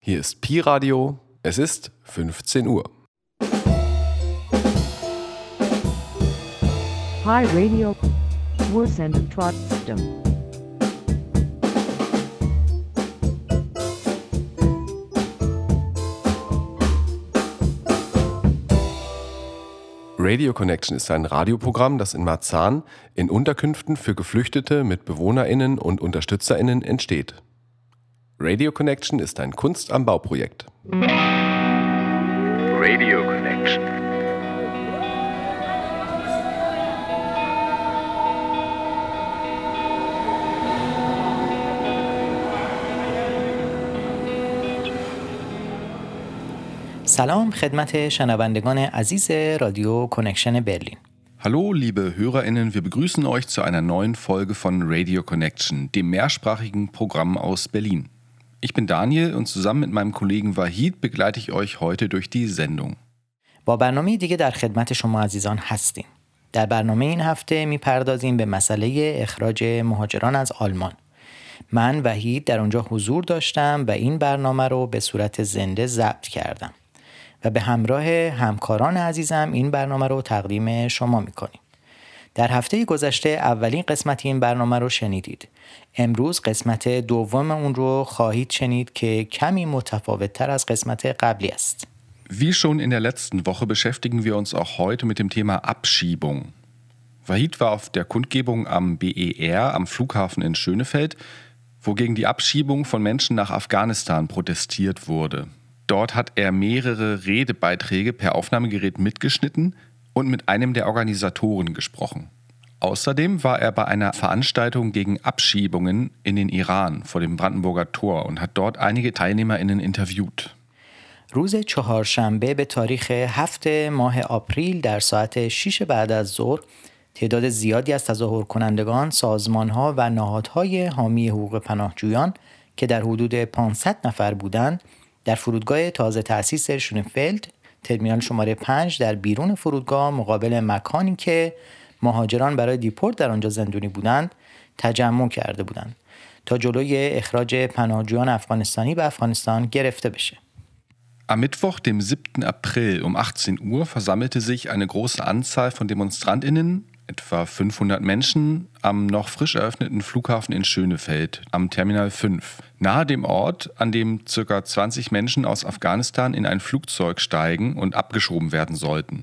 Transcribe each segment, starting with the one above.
Hier ist Pi Radio. Es ist 15 Uhr. Pi Radio. Wir trotzdem. Radio Connection ist ein Radioprogramm, das in Marzahn in Unterkünften für Geflüchtete mit BewohnerInnen und UnterstützerInnen entsteht. Radio Connection ist ein Kunst am Bau-Projekt. Radio Connection. سلام خدمت شنوندگان عزیز رادیو کنکشن برلین. Hallo, liebe HörerInnen, wir begrüßen euch zu einer neuen Folge von Radio Connection, dem mehrsprachigen Programm aus Berlin. Ich bin Daniel und zusammen mit meinem Kollegen Wahid begleite ich euch heute durch die Sendung. با برنامه دیگه در خدمت شما عزیزان هستیم. در برنامه این هفته میپردازیم به مسئله اخراج مهاجران از آلمان. من وحید در اونجا حضور داشتم و این برنامه رو به صورت زنده ضبط کردم. و به همراه همکاران عزیزم این برنامه رو تقدیم شما میکنیم. در هفته گذشته اولین قسمت این برنامه رو شنیدید. امروز قسمت دوم اون رو خواهید شنید که کمی متفاوت‌تر از قسمت قبلی است. Wie schon in der letzten Woche beschäftigen wir uns auch heute mit dem Thema Abschiebung. Wahid war auf der Kundgebung am BER am Flughafen in Schönefeld, wo gegen die Abschiebung von Menschen nach Afghanistan protestiert wurde. Dort hat er mehrere Redebeiträge per Aufnahmegerät mitgeschnitten und mit einem der Organisatoren gesprochen. Außerdem war er bei einer Veranstaltung gegen Abschiebungen in den Iran vor dem Brandenburger Tor und hat dort einige TeilnehmerInnen interviewt. روز چهارشنبه به تاریخ 7 ماه آپریل در ساعت 6 بعد از ظهر تعداد زیادی از تظاهر کنندگان، سازمان‌ها و نهادهای حامی حقوق پناهجویان که در حدود 500 نفر بودند در فرودگاه تازه تأسیس شونفلد ترمینال شماره 5 در بیرون فرودگاه مقابل مکانی که مهاجران برای دیپورت در آنجا زندانی بودند تجمع کرده بودند تا جلوی اخراج پناهجویان افغانستانی به افغانستان گرفته بشه. Am Mittwoch, dem 7. April um 18 Uhr versammelte sich eine große Anzahl von DemonstrantInnen, etwa 500 Menschen, am noch frisch eröffneten Flughafen in Schönefeld, am Terminal 5, nahe dem Ort, an dem ca. 20 Menschen aus Afghanistan in ein Flugzeug steigen und abgeschoben werden sollten.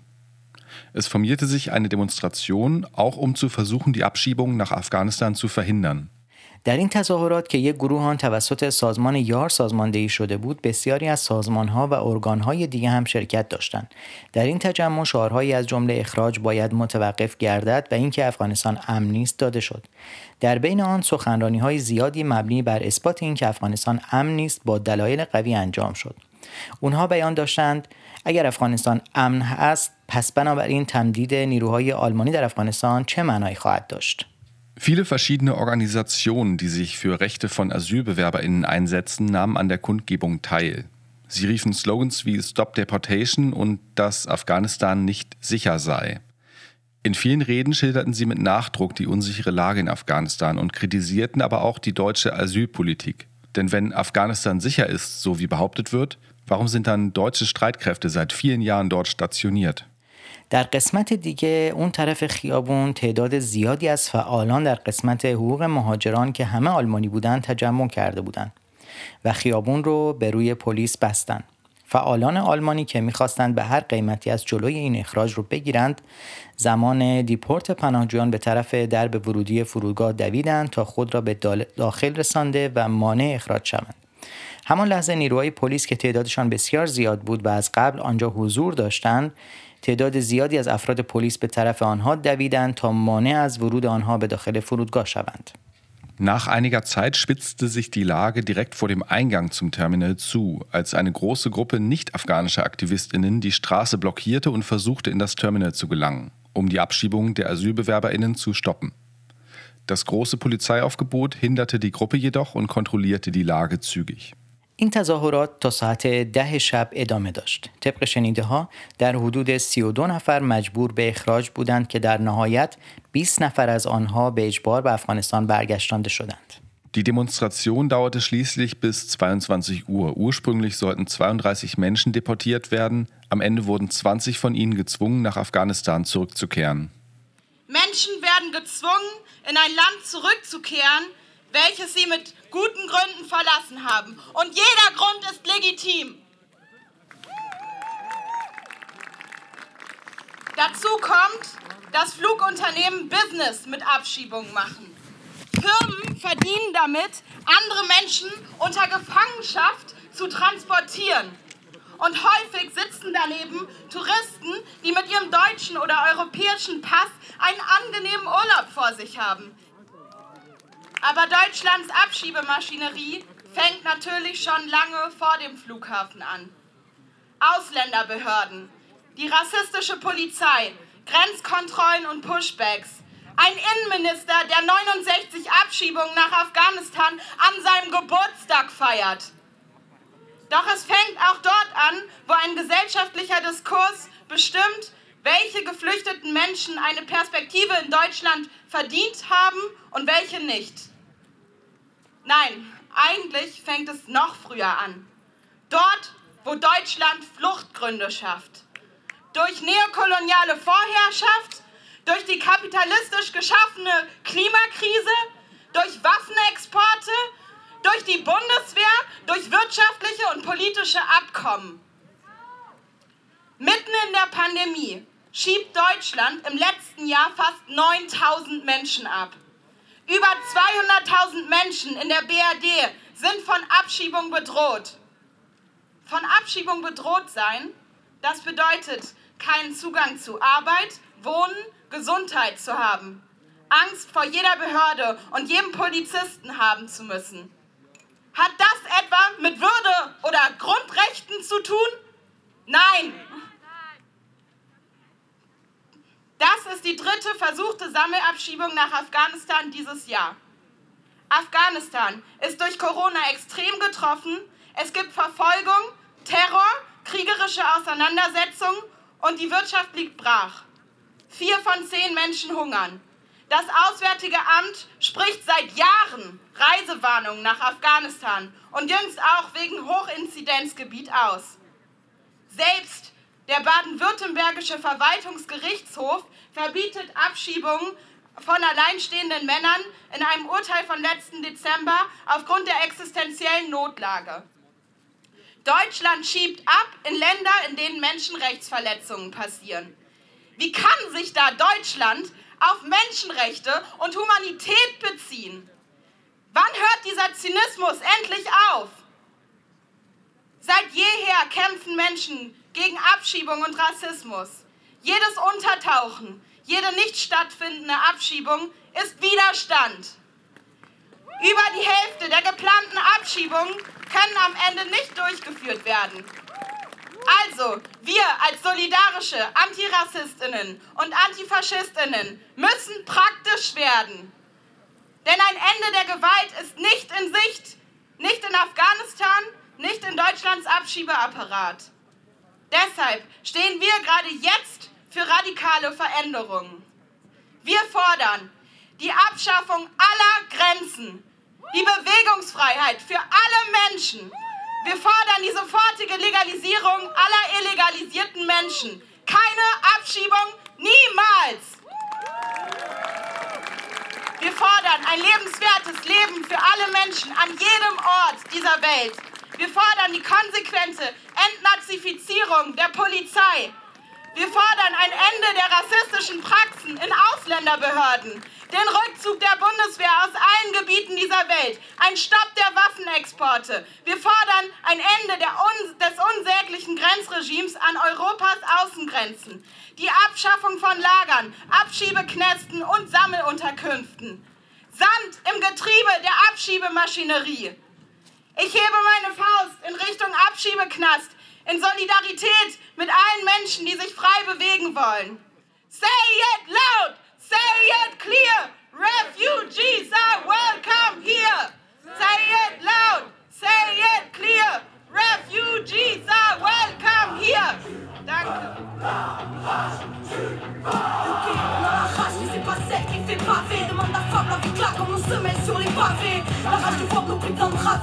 Es formierte sich eine Demonstration, auch um zu versuchen, die Abschiebung nach Afghanistan zu verhindern. در این تظاهرات که یک گروه آن توسط سازمان یار سازماندهی شده بود، بسیاری از سازمان‌ها و ارگان‌های دیگه هم شرکت داشتند. در این تجمع شعارهایی از جمله اخراج باید متوقف گردد و اینکه افغانستان امن نیست داده شد. در بین آن سخنرانی‌های زیادی مبنی بر اثبات اینکه افغانستان امن نیست با دلایل قوی انجام شد. اونها بیان داشتند اگر افغانستان امن است، پس بنابراین تمدید نیروهای آلمانی در افغانستان چه معنایی خواهد داشت؟ Viele verschiedene Organisationen, die sich für Rechte von AsylbewerberInnen einsetzen, nahmen an der Kundgebung teil. Sie riefen Slogans wie Stop Deportation und dass Afghanistan nicht sicher sei. In vielen Reden schilderten sie mit Nachdruck die unsichere Lage in Afghanistan und kritisierten aber auch die deutsche Asylpolitik. Denn wenn Afghanistan sicher ist, so wie behauptet wird, warum sind dann deutsche Streitkräfte seit vielen Jahren dort stationiert? در قسمت دیگه اون طرف خیابون تعداد زیادی از فعالان در قسمت حقوق مهاجران که همه آلمانی بودن تجمع کرده بودن و خیابون رو به روی پلیس بستن. فعالان آلمانی که می‌خواستند به هر قیمتی از جلوی این اخراج رو بگیرند، زمان دیپورت پناهجویان به طرف درب ورودی فرودگاه دویدند تا خود را به داخل رسانده و مانع اخراج شوند. همان لحظه نیروهای پلیس که تعدادشان بسیار زیاد بود و از قبل آنجا حضور داشتند، تعداد زیادی از افراد پلیس به طرف آنها دویدند تا مانع از ورود آنها به داخل فرودگاه شوند. Nach einiger Zeit spitzte sich die Lage direkt vor dem Eingang zum Terminal zu, als eine große Gruppe nicht-afghanischer AktivistInnen die Straße blockierte und versuchte, in das Terminal zu gelangen, um die Abschiebung der AsylbewerberInnen zu stoppen. Das große Polizeiaufgebot hinderte die Gruppe jedoch und kontrollierte die Lage zügig. این تظاهرات تا ساعت 10 شب ادامه داشت. طبق شنیده‌ها در حدود 32 نفر مجبور به اخراج بودند که در نهایت 20 نفر از آنها به اجبار به افغانستان برگشتانده شدند. Die Demonstration dauerte schließlich bis 22 Uhr. Ursprünglich sollten 32 Menschen deportiert werden. Am Ende wurden 20 von ihnen gezwungen, nach Afghanistan zurückzukehren. Menschen werden gezwungen, in ein Land zurückzukehren, welches sie mit guten Gründen verlassen haben. Und jeder Grund ist legitim. Dazu kommt, dass Flugunternehmen Business mit Abschiebungen machen. Firmen verdienen damit, andere Menschen unter Gefangenschaft zu transportieren. Und häufig sitzen daneben Touristen, die mit ihrem deutschen oder europäischen Pass einen angenehmen Urlaub vor sich haben. Aber Deutschlands Abschiebemaschinerie fängt natürlich schon lange vor dem Flughafen an. Ausländerbehörden, die rassistische Polizei, Grenzkontrollen und Pushbacks. Ein Innenminister, der 69 Abschiebungen nach Afghanistan an seinem Geburtstag feiert. Doch es fängt auch dort an, wo ein gesellschaftlicher Diskurs bestimmt, welche geflüchteten Menschen eine Perspektive in Deutschland verdient haben und welche nicht. Nein, eigentlich fängt es noch früher an. Dort, wo Deutschland Fluchtgründe schafft. Durch neokoloniale Vorherrschaft, durch die kapitalistisch geschaffene Klimakrise, durch Waffenexporte, durch die Bundeswehr, durch wirtschaftliche und politische Abkommen. Mitten in der Pandemie schiebt Deutschland im letzten Jahr fast 9.000 Menschen ab. Über 200.000 Menschen in der BRD sind von Abschiebung bedroht. Von Abschiebung bedroht sein, das bedeutet, keinen Zugang zu Arbeit, Wohnen, Gesundheit zu haben. Angst vor jeder Behörde und jedem Polizisten haben zu müssen. Hat das etwa mit Würde oder Grundrechten zu tun? Nein! Das ist die dritte versuchte Sammelabschiebung nach Afghanistan dieses Jahr. Afghanistan ist durch Corona extrem getroffen. Es gibt Verfolgung, Terror, kriegerische Auseinandersetzungen und die Wirtschaft liegt brach. 4 von 10 Menschen hungern. Das Auswärtige Amt spricht seit Jahren Reisewarnungen nach Afghanistan und jüngst auch wegen Hochinzidenzgebiet aus. Selbst der baden-württembergische Verwaltungsgerichtshof verbietet Abschiebungen von alleinstehenden Männern in einem Urteil von letzten Dezember aufgrund der existenziellen Notlage. Deutschland schiebt ab in Länder, in denen Menschenrechtsverletzungen passieren. Wie kann sich da Deutschland auf Menschenrechte und Humanität beziehen? Wann hört dieser Zynismus endlich auf? Seit jeher kämpfen Menschen gegen Abschiebung und Rassismus. Jedes Untertauchen, jede nicht stattfindende Abschiebung ist Widerstand. Über die Hälfte der geplanten Abschiebungen können am Ende nicht durchgeführt werden. Also, wir als solidarische Antirassistinnen und Antifaschistinnen müssen praktisch werden. Denn ein Ende der Gewalt ist nicht in Sicht, nicht in Afghanistan, nicht in Deutschlands Abschiebeapparat. Deshalb stehen wir gerade jetzt für radikale Veränderungen. Wir fordern die Abschaffung aller Grenzen, die Bewegungsfreiheit für alle Menschen. Wir fordern die sofortige Legalisierung aller illegalisierten Menschen. Keine Abschiebung, niemals! Wir fordern ein lebenswertes Leben für alle Menschen an jedem Ort dieser Welt. Wir fordern die konsequente Entnazifizierung der Polizei. Wir fordern ein Ende der rassistischen Praxen in Ausländerbehörden, den Rückzug der Bundeswehr aus allen Gebieten dieser Welt, ein Stopp der Waffenexporte. Wir fordern ein Ende des unsäglichen Grenzregimes an Europas Außengrenzen, die Abschaffung von Lagern, Abschiebeknästen und Sammelunterkünften. Sand im Getriebe der Abschiebemaschinerie. Ich hebe meine Faust in Richtung Abschiebeknast, in Solidarität mit allen Menschen, die sich frei bewegen wollen. Say it loud, say it clear, refugees are welcome here. Say it loud, say it clear, refugees are welcome here. Danke. C'est pas celle qui fait pavé, demande la femme, la vie claque comme on se met sur les pavés. La rage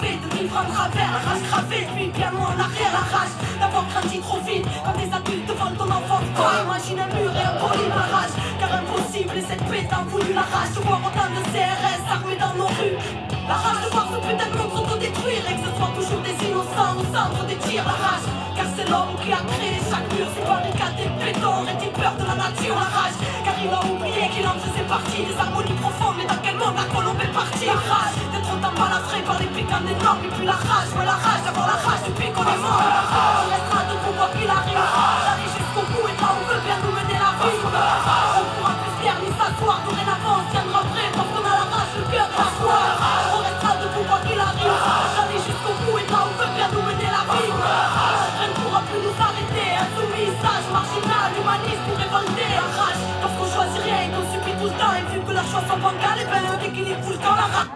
gravé, de vivre en travers, la rage gravée, puis bien loin en arrière, la rage d'avoir grandi trop vite, comme des adultes volent ton enfance. Toi, imagine un mur et un polymarrage, car impossible et cette bête a voulu la rage de voir autant de CRS armés dans nos rues. La rage de voir ce putain de monde s'autodétruire et que ce soit toujours des innocents au centre des tirs. La rage, car c'est l'homme qui a créé chaque mur, ces barricades et béton. Aurait-il peur de la nature, la rage, car il a oublié qu'il en faisait partie des harmonies profondes. Mais dans quel monde la colombe est partie? La rage d'être autant balafré par les piquants des normes. Et puis la rage, ouais la rage d'avoir la rage depuis qu'on est mort. On restera debout quoi qu'il arrive, d'aller jusqu'au bout et là on veut bien nous mener la vie. On pourra plus se taire ni s'asseoir, dorénavant on tiendra prêt parce qu'on a la rage, le cœur de la foi. On restera debout quoi qu'il arrive, d'aller jusqu'au bout et là on veut bien nous mener la vie. Rien ne pourra plus nous arrêter, insoumis, sage, marginal, humaniste ou révolté. La rage, parce qu'on choisit rien et qu'on subit tout le temps. Et vu que leurs choix sont bancales, et ben un équilibre fout le camp. La rage.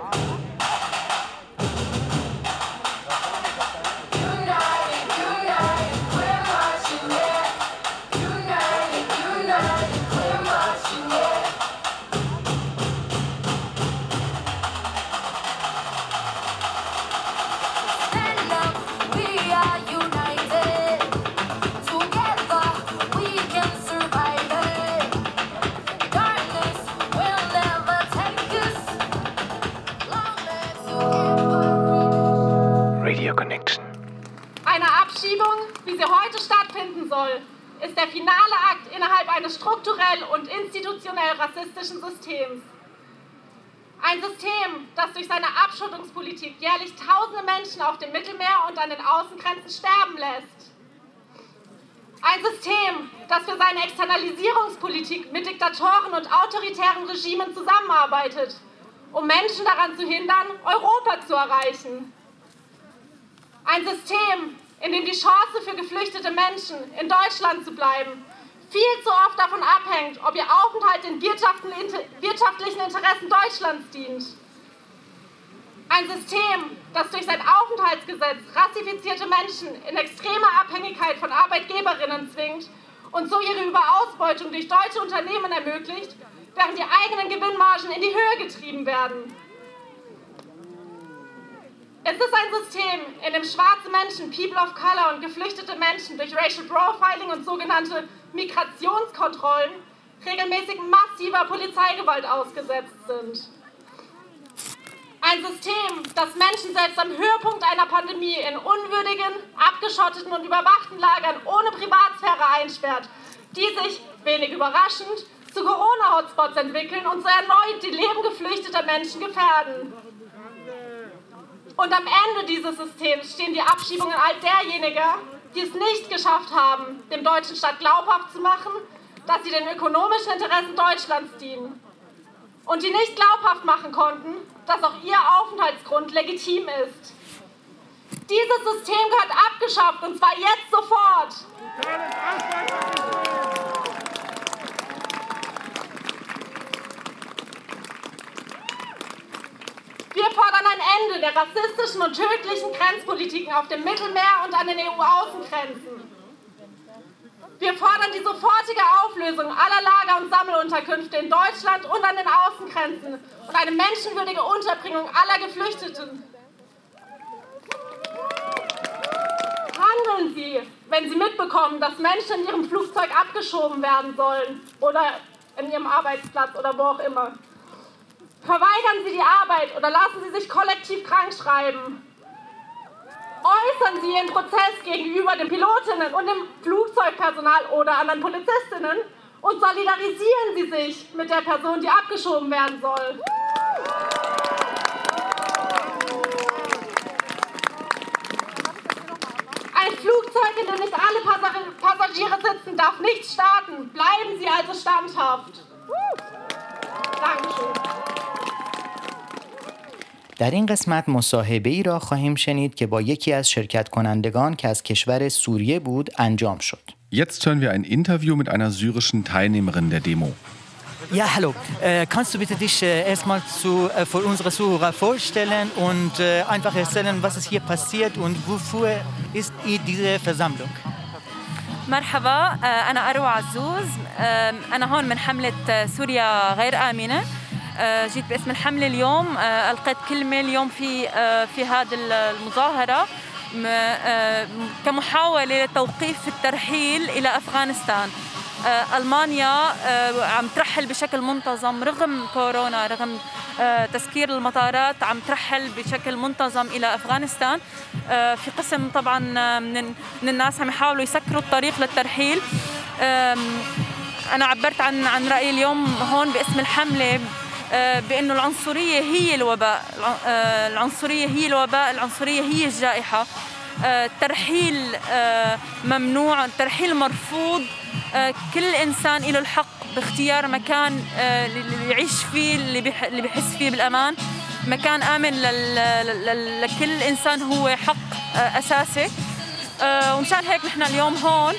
Eine Abschiebung, wie sie heute stattfinden soll, ist der finale Akt innerhalb eines strukturell und institutionell rassistischen Systems. Ein System, das durch seine Abschottungspolitik jährlich tausende Menschen auf dem Mittelmeer und an den Außengrenzen sterben lässt. Ein System, das für seine Externalisierungspolitik mit Diktatoren und autoritären Regimen zusammenarbeitet, um Menschen daran zu hindern, Europa zu erreichen. Ein System, in dem die Chance für geflüchtete Menschen, in Deutschland zu bleiben, viel zu oft davon abhängt, ob ihr Aufenthalt den wirtschaftlichen Interessen Deutschlands dient. Ein System, das durch sein Aufenthaltsgesetz rassifizierte Menschen in extreme Abhängigkeit von Arbeitgeberinnen zwingt und so ihre Überausbeutung durch deutsche Unternehmen ermöglicht, während die eigenen Gewinnmargen in die Höhe getrieben werden. Es ist ein System, in dem schwarze Menschen, People of Color und geflüchtete Menschen durch Racial Profiling und sogenannte Migrationskontrollen regelmäßig massiver Polizeigewalt ausgesetzt sind. Ein System, das Menschen selbst am Höhepunkt einer Pandemie in unwürdigen, abgeschotteten und überwachten Lagern ohne Privatsphäre einsperrt, die sich, wenig überraschend, zu Corona-Hotspots entwickeln und so erneut die Leben geflüchteter Menschen gefährden. Und am Ende dieses Systems stehen die Abschiebungen all derjenigen, die es nicht geschafft haben, dem deutschen Staat glaubhaft zu machen, dass sie den ökonomischen Interessen Deutschlands dienen. Und die nicht glaubhaft machen konnten, dass auch ihr Aufenthaltsgrund legitim ist. Dieses System gehört abgeschafft, und zwar jetzt sofort. Wir fordern ein Ende der rassistischen und tödlichen Grenzpolitiken auf dem Mittelmeer und an den EU-Außengrenzen. Wir fordern die sofortige Auflösung aller Lager- und Sammelunterkünfte in Deutschland und an den Außengrenzen und eine menschenwürdige Unterbringung aller Geflüchteten. Handeln Sie, wenn Sie mitbekommen, dass Menschen in Ihrem Flugzeug abgeschoben werden sollen oder in Ihrem Arbeitsplatz oder wo auch immer. Verweigern Sie die Arbeit oder lassen Sie sich kollektiv krank schreiben. Äußern Sie Ihren Prozess gegenüber den Pilotinnen und dem Flugzeugpersonal oder anderen Polizistinnen und solidarisieren Sie sich mit der Person, die abgeschoben werden soll. Ein Flugzeug, in dem nicht alle Passagiere sitzen, darf nicht starten. Bleiben Sie also standhaft. Dankeschön. در این قسمت مصاحبه ای را خواهیم شنید که با یکی از شرکت کنندگان که از کشور سوریه بود انجام شد. Jetzt hören wir ein Interview mit einer syrischen Teilnehmerin der Demo. Ja, hallo. Kannst du bitte dich erstmal für unsere Zuhörer vorstellen und einfach erzählen, was ist hier passiert und wofür ist diese Versammlung? مرحبا، أنا أروى عزوز. أنا هون من حملة سوريا غير آمنة. جيت باسم الحملة اليوم. ألقيت كلمة اليوم في هذه المظاهرة كمحاولة لتوقيف الترحيل إلى أفغانستان. ألمانيا عم ترحل بشكل منتظم رغم كورونا، رغم تسكير المطارات، عم ترحل بشكل منتظم إلى أفغانستان. في قسم طبعا من الناس عم يحاولوا يسكروا الطريق للترحيل. أنا عبرت عن رأيي اليوم هون باسم الحملة بأنه العنصرية هي الوباء، العنصرية هي الوباء، العنصرية هي الجائحة. الترحيل ممنوع، الترحيل مرفوض. كل إنسان له الحق باختيار مكان اللي يعيش فيه، اللي بيحس فيه بالأمان. مكان آمن لكل إنسان هو حق أساسي. ومشان هيك نحن اليوم هون.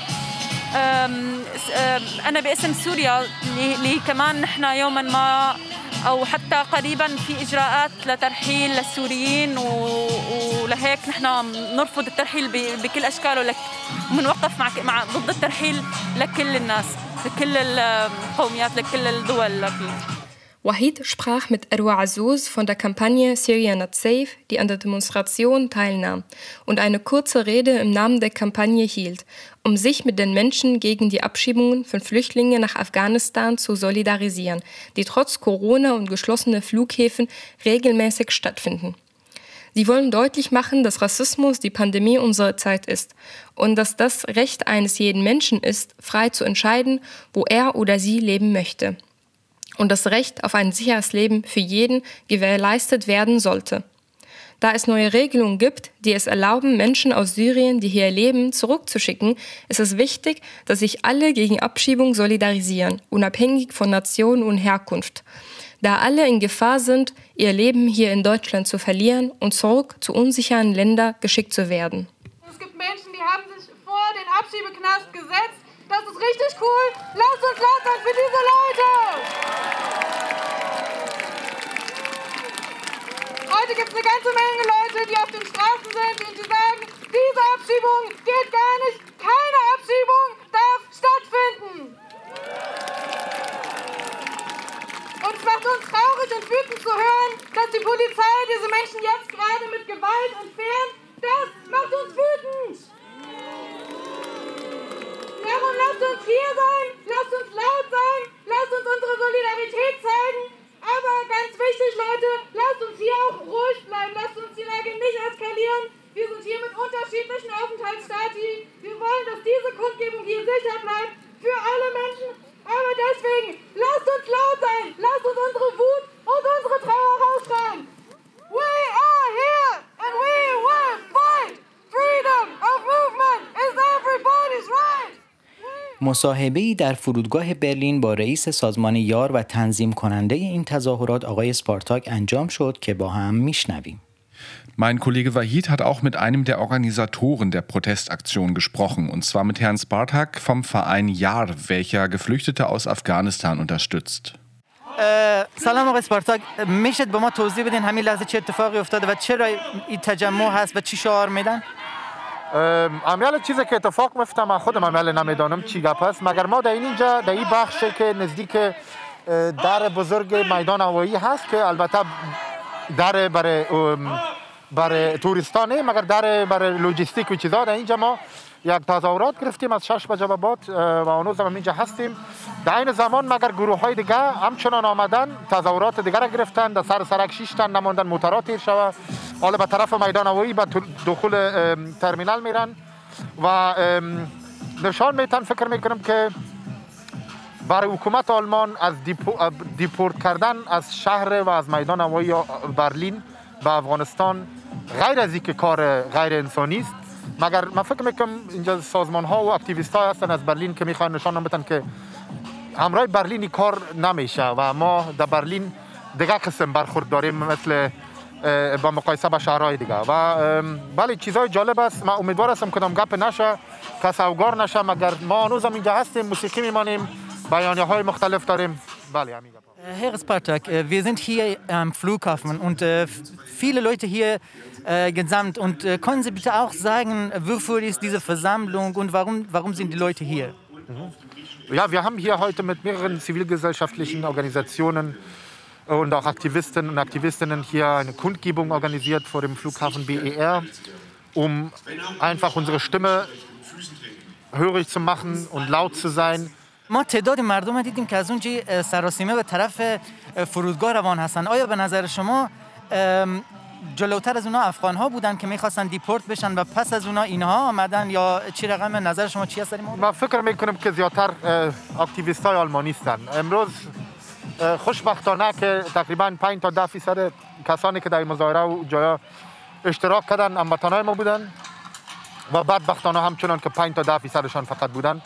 أنا باسم سوريا اللي كمان نحن يوما ما أو حتى قريبا في إجراءات لترحيل للسوريين، ولهيك نحن نرفض الترحيل بكل أشكاله، ومنوقف ضد الترحيل لكل الناس، لكل القوميات، لكل الدول. Wahid sprach mit Erwa Azzouz von der Kampagne Syria Not Safe, die an der Demonstration teilnahm und eine kurze Rede im Namen der Kampagne hielt, um sich mit den Menschen gegen die Abschiebungen von Flüchtlingen nach Afghanistan zu solidarisieren, die trotz Corona und geschlossener Flughäfen regelmäßig stattfinden. Sie wollen deutlich machen, dass Rassismus die Pandemie unserer Zeit ist und dass das Recht eines jeden Menschen ist, frei zu entscheiden, wo er oder sie leben möchte. Und das Recht auf ein sicheres Leben für jeden gewährleistet werden sollte. Da es neue Regelungen gibt, die es erlauben, Menschen aus Syrien, die hier leben, zurückzuschicken, ist es wichtig, dass sich alle gegen Abschiebung solidarisieren, unabhängig von Nation und Herkunft. Da alle in Gefahr sind, ihr Leben hier in Deutschland zu verlieren und zurück zu unsicheren Ländern geschickt zu werden. Es gibt Menschen, die haben sich vor den Abschiebeknast gesetzt. Das ist richtig cool. Lasst uns laut sein für diese Leute. Heute gibt es eine ganze Menge Leute, die auf den Straßen sind und die sagen, diese Abschiebung geht gar nicht. Keine Abschiebung darf stattfinden. Und es macht uns traurig und wütend zu hören, dass die Polizei diese Menschen jetzt gerade mit Gewalt entfernt. Das macht uns wütend. Darum lasst uns hier sein, lasst uns laut sein, lasst uns unsere Solidarität zeigen. Aber ganz wichtig, Leute, lasst uns hier auch ruhig bleiben, lasst uns die Lage nicht eskalieren. Wir sind hier mit unterschiedlichen Aufenthaltsstati. Wir wollen, dass diese Kundgebung hier sicher bleibt für alle Menschen. Aber deswegen, lasst uns laut sein, lasst uns unsere Wut und unsere Trauer rausschreien. We are here and we will fight. Freedom of movement is everybody's right. مصاحبه‌ای در فرودگاه برلین با رئیس سازمان یار و تنظیم کننده این تظاهرات آقای اسپارتاک انجام شد که با هم میشنویم. Mein Kollege Wahid hat auch mit einem der Organisatoren der Protestaktion gesprochen, und zwar mit Herrn Spartak vom Verein JAR, welcher Geflüchtete aus Afghanistan unterstützt. سلام آقای اسپارتاک، میشه به ما توضیح بدین همین لحظه چه اتفاقی افتاده و چرا این تجمع هست و چی شعار میدن؟ عمل چیزی که اتفاق میفته من خودم عمل نمیدانم چی گپ است، مگر ما در اینجا در این بخش که نزدیک در بزرگ میدان هوایی هست که البته در برای توریستانه، مگر در برای لوجستیک و چیزا. در اینجا ما یک تظاهرات گرفتیم از 6 بجه به بعد و هنوز هم اینجا هستیم. در این زمان مگر گروه های دیگه همچنان آمدن تظاهرات دیگه را گرفتن، در سرک 6 تن نماندن موترات تیر شوه، حالا به طرف میدان هوایی به دخول ترمینال میرن و نشان میتن. فکر میکنم که برای حکومت آلمان از دیپورت کردن از شهر و از میدان هوایی برلین به افغانستان غیر از اینکه کار غیر انسانی است، مگر من فکر میکنم اینجا سازمان ها و اکتیویست ها هستن از برلین که میخوان نشان بدن که همراه برلینی کار نمیشه و ما در برلین دیگه قسم برخورد داریم مثل با مقایسه با شهرهای دیگه. و بله چیزای جالب است. من امیدوار هستم کدام گپ نشه، کس اوگار نشه، مگر ما هنوزم اینجا هستیم، موسیقی میمانیم، بیانیه های مختلف داریم. بله همین گپ. Herr Spartak, wir sind hier am Flughafen und viele Leute hier gesammelt. Und können Sie bitte auch sagen, wofür ist diese Versammlung und warum sind die Leute hier? Ja, wir haben hier heute mit mehreren zivilgesellschaftlichen Organisationen und auch Aktivistinnen und Aktivistinnen hier eine Kundgebung organisiert vor dem Flughafen BER, um einfach unsere Stimme hörig zu machen und laut zu sein. ما تعداد مردم دیدیم که از اونجی سراسیمه به طرف فرودگاه روان هستن. آیا به نظر شما جلوتر از اونا افغان‌ها بودن که می‌خواستن دیپورت بشن و پس از اونا اینها آمدن یا چی رقم؟ نظر شما چی است در این مورد؟ من فکر می‌کنم که زیادتر اکتیویست‌های آلمانی هستند. امروز خوشبختانه که تقریباً 5 تا 10% کسانی که در مظاهره و جایا اشتراک کردن هموطنان ما بودن و بدبختانه همچنان که 5 تا 10%شان فقط بودن.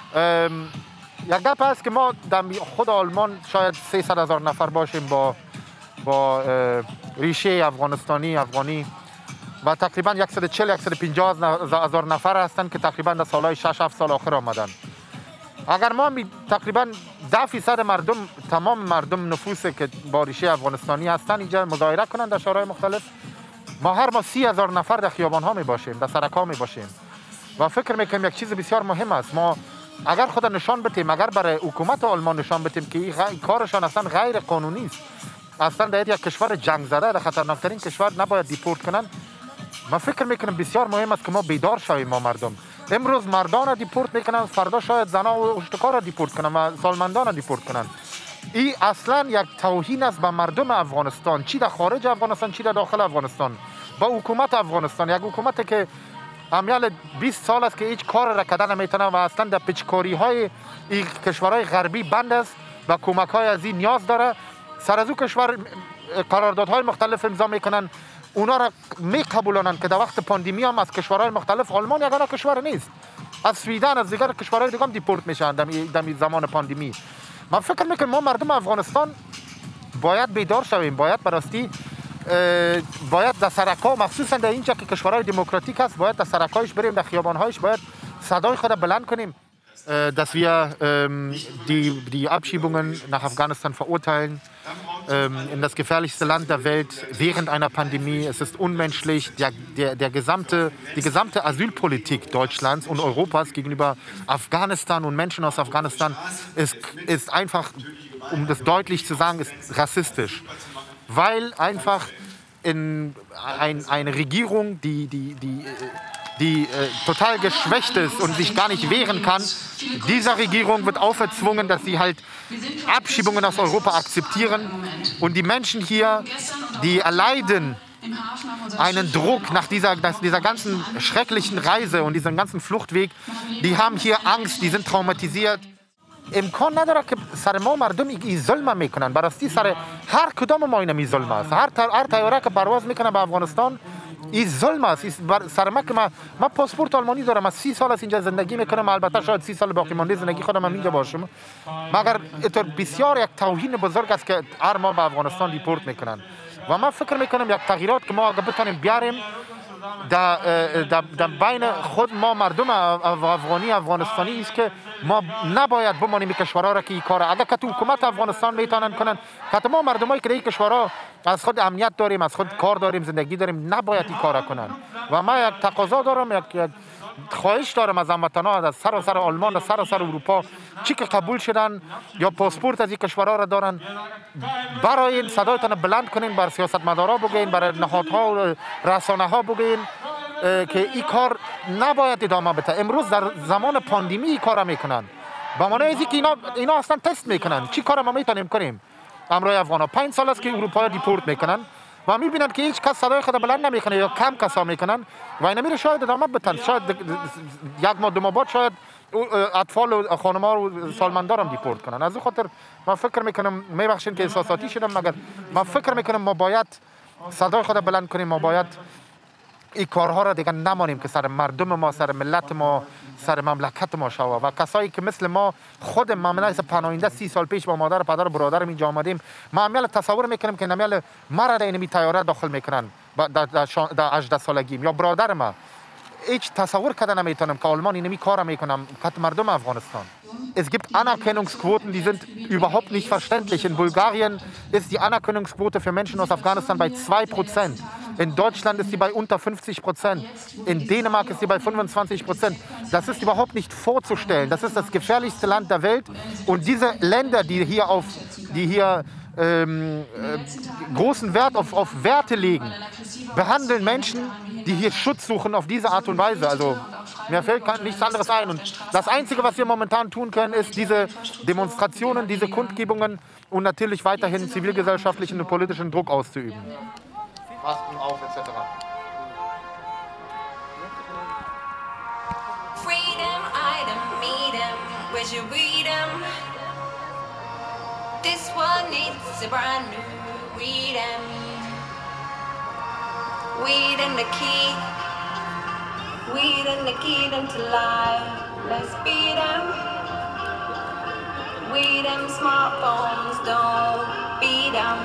یک گپ است که ما در خود آلمان شاید 300,000 نفر باشیم با ریشه افغانی و تقریبا 140-150,000 نفر هستند که تقریبا در سالهای 6-7 سال آخر آمدن. اگر ما تقریبا 10% مردم، تمام مردم نفوسی که با ریشه افغانستانی هستند اینجا مظاهره کنند در شهرهای مختلف، ما هر ماه 30,000 نفر در خیابان‌ها می باشیم، در سرک‌ها می باشیم و فکر می‌کنم یک چیز بسیار مهم است. ما اگر خود نشان بدیم، اگر برای حکومت آلمان نشان بدیم که این کارشان اصلا غیر قانونی است، اصلا در یک کشور جنگ زده، در خطرناکترین کشور نباید دیپورت کنن، من فکر میکنم بسیار مهم است که ما بیدار شویم. ما مردم امروز مردان دیپورت میکنن، فردا شاید زنا و اشتکار دیپورت کنن و سالمندان دیپورت کنن. این اصلا یک توهین است به مردم افغانستان، چی در خارج افغانستان چی در داخل افغانستان، با حکومت افغانستان، یک حکومتی که امیال 20 سال است که هیچ کار را کردن نمیتونه و اصلا در پیچکاری‌های این کشورهای غربی بند است و کمک‌های از این نیاز داره. سر از او کشور قراردادهای مختلف امضا میکنن، اونا را میقبولانن که در وقت پاندمی هم از کشورهای مختلف، آلمان یگانه کشور نیست، از سویدن از دیگر کشورهای دیگه هم دیپورت میشن در زمان پاندمی. من فکر میکنم ما مردم افغانستان باید بیدار شویم، باید براستی باید در سرک‌ها، مخصوصا در اینجا که کشورهای دموکراتیک است، باید در سرک‌هایش بریم، در خیابان‌هایش باید صدای خود بلند کنیم. Dass wir die Abschiebungen nach Afghanistan verurteilen, in das gefährlichste Land der Welt während einer Pandemie. Es ist unmenschlich. Die gesamte Asylpolitik Deutschlands und Europas gegenüber Afghanistan und Menschen aus Afghanistan ist einfach, um das deutlich zu sagen, ist rassistisch. Weil einfach eine Regierung, die total geschwächt ist und sich gar nicht wehren kann, dieser Regierung wird auferzwungen, dass sie halt Abschiebungen aus Europa akzeptieren. Und die Menschen hier, die erleiden einen Druck nach dieser ganzen schrecklichen Reise und diesem ganzen Fluchtweg, die haben hier Angst, die sind traumatisiert. امکان نداره که سر ما مردم این ظلم میکنن. براستی سر هر کدام ما این ظلم است. هر طیاره که پرواز میکنه به افغانستان این ظلم است. سر ما که من پاسپورت آلمانی دارم، من 30 سال از اینجا زندگی میکنم، البته شاید 30 سال باقی مانده زندگی خودم هم اینجا باشم، مگر اینطور بسیار یک توهین بزرگ است که هر ما به افغانستان دیپورت میکنن. و من فکر میکنم یک تغییرات که ما اگه بتونیم بیاریم در بین خود ما مردم افغانستانی است که ما نباید بمانیم کشورها را که این کار اگر که تو حکومت افغانستان میتونن کنن، که ما مردمایی که در این کشورها از خود امنیت داریم، از خود کار داریم، زندگی داریم، نباید این کارا کنن. و ما یک تقاضا دارم، یک خواهش دارم از هموطنان از سراسر آلمان و سراسر اروپا، چی که قبول شدن یا پاسپورت از این کشورها را دارن، برای صدایتان بلند کنین، بر سیاستمدارا بگین، بر نهادها و رسانه‌ها بگین که این کار نباید ادامه بده. امروز در زمان پاندمی این کارا میکنن، با معنی از اینکه اینا اصلا تست میکنن چی کار ما میتونیم کنیم. امروز افغانا 5 سال است که اروپا دیپورت میکنن و میبینن که هیچ کس صدای خود بلند نمیکنه یا کم کسا میکنن و اینا میره شاید ادامه بدن. شاید یک ماه دو ماه بعد شاید اطفال و خانم‌ها و سالمندان هم دیپورت کنن. از این خاطر من فکر میکنم، میبخشین که احساساتی شدم، مگر من فکر میکنم ما باید صدای خود بلند کنیم، ما باید این کارها را دیگه نمانیم که سر مردم ما، سر ملت ما، سر مملکت ما شود. و کسایی که مثل ما، خود من پناهنده 30 سال پیش با مادر و پدر و برادرم اینجا آمدیم، ما امیال تصور میکنم که امیال مرا در این طیاره داخل میکنن در 18 سالگیم یا برادر ما. هیچ تصور کردن نمیتونم که آلمان اینمی کار میکنم که مردم افغانستان. Es gibt Anerkennungsquoten, die sind überhaupt nicht verständlich. In Bulgarien ist die Anerkennungsquote für Menschen aus Afghanistan bei 2%. In Deutschland ist sie bei unter 50%. In Dänemark ist sie bei 25%. Das ist überhaupt nicht vorzustellen. Das ist das gefährlichste Land der Welt. Und diese Länder, die hier großen Wert auf Werte legen, behandeln Menschen, die hier Schutz suchen, auf diese Art und Weise. Also mir fällt nichts anderes ein. Und das Einzige, was wir momentan tun können, ist diese Demonstrationen, diese Kundgebungen und natürlich weiterhin zivilgesellschaftlichen und politischen Druck auszuüben. Masken auf, etc. Freedom, item, meet where's your freedom? This one needs a brand new freedom. Weed and the key. Weed and the key them to life. Let's beat them. Weed them smartphones, don't beat them.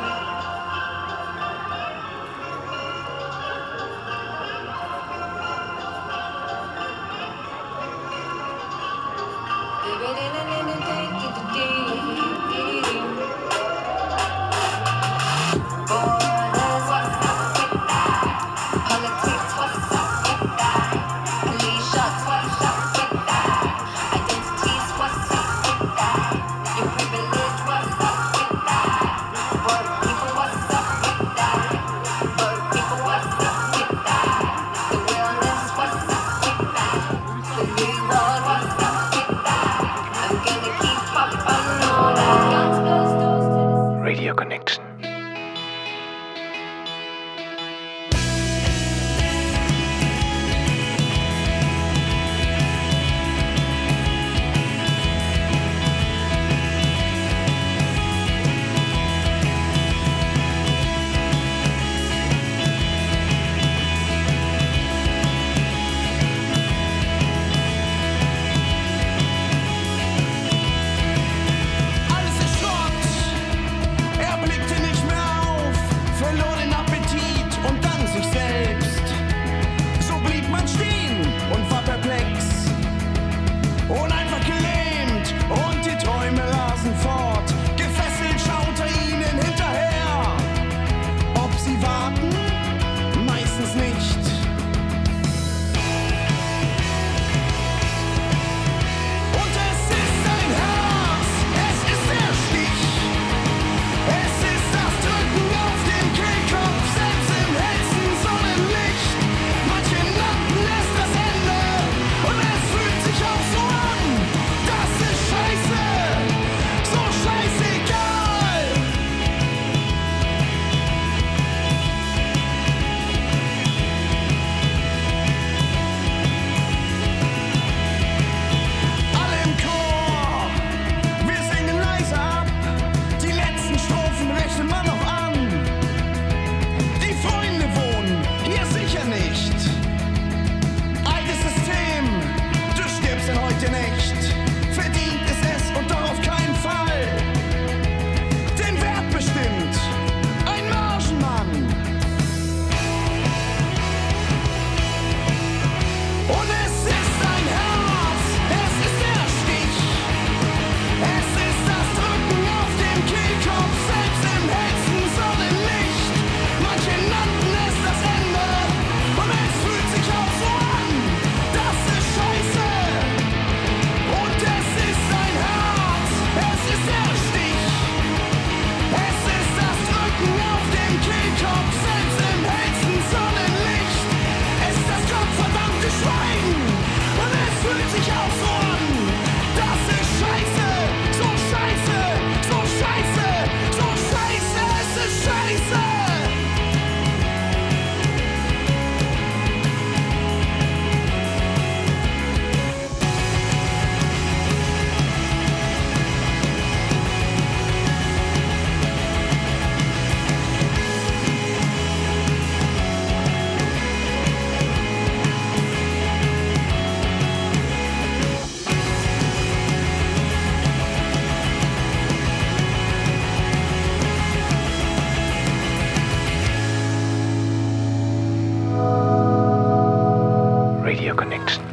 Radio Connection. Radio Connection.